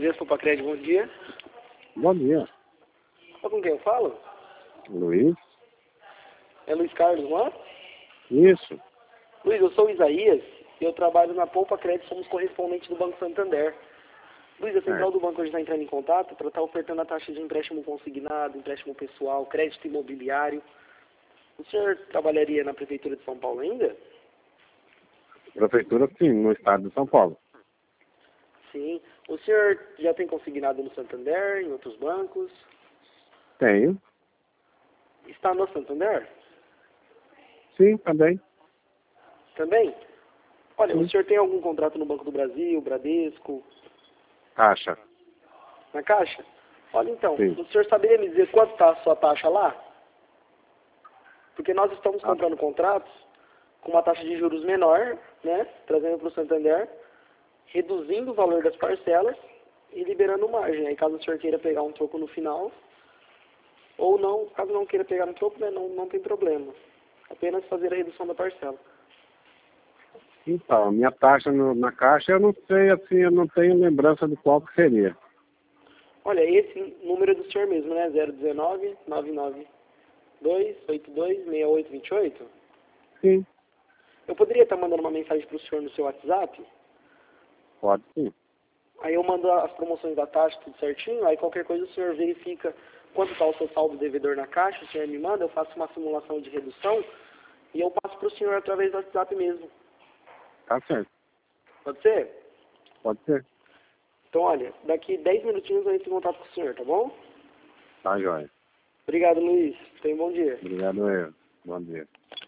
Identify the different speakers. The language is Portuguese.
Speaker 1: Bradesco, Pacred, bom dia.
Speaker 2: Bom dia.
Speaker 1: Sabe com quem eu falo?
Speaker 2: Luiz?
Speaker 1: É Luiz Carlos, não é?
Speaker 2: Isso.
Speaker 1: Luiz, eu sou o Isaías e eu trabalho na Poupa Crédito, somos correspondentes do Banco Santander. Luiz, a central do banco hoje está entrando em contato para estar ofertando a taxa de empréstimo consignado, empréstimo pessoal, crédito imobiliário. O senhor trabalharia na Prefeitura de São Paulo ainda?
Speaker 2: Prefeitura, sim, no estado de São Paulo.
Speaker 1: Sim. O senhor já tem consignado no Santander, em outros bancos?
Speaker 2: Tenho.
Speaker 1: Está no Santander?
Speaker 2: Sim, também.
Speaker 1: Também? Olha,
Speaker 2: Sim.
Speaker 1: o senhor tem algum contrato no Banco do Brasil, Bradesco,
Speaker 2: Caixa.
Speaker 1: na Caixa? Olha então,
Speaker 2: Sim.
Speaker 1: o senhor saberia me dizer quanto está a sua taxa lá? Porque nós estamos comprando contratos com uma taxa de juros menor, né, trazendo para o Santander, reduzindo o valor das parcelas e liberando margem. Aí caso o senhor queira pegar um troco no final, ou não, caso não queira pegar no troco, né, não tem problema. Apenas fazer a redução da parcela.
Speaker 2: Então, a minha taxa na Caixa, eu não sei, assim, eu não tenho lembrança de qual que seria.
Speaker 1: Olha, esse número é do senhor mesmo, né? 019-992-82-6828.
Speaker 2: Sim,
Speaker 1: Eu poderia estar mandando uma mensagem para o senhor no seu WhatsApp?
Speaker 2: pode sim.
Speaker 1: Aí eu mando as promoções da taxa, tudo certinho. Aí qualquer coisa o senhor verifica quanto está o seu saldo devedor na Caixa, o senhor me manda, eu faço uma simulação de redução e eu passo para o senhor através do WhatsApp mesmo.
Speaker 2: Tá certo.
Speaker 1: Pode ser?
Speaker 2: Pode ser.
Speaker 1: Então, olha, daqui 10 minutinhos eu entro em contato com o senhor, tá bom?
Speaker 2: Tá, joia.
Speaker 1: Obrigado, Luiz. Tenha um bom dia.
Speaker 2: Obrigado, eu. Bom dia.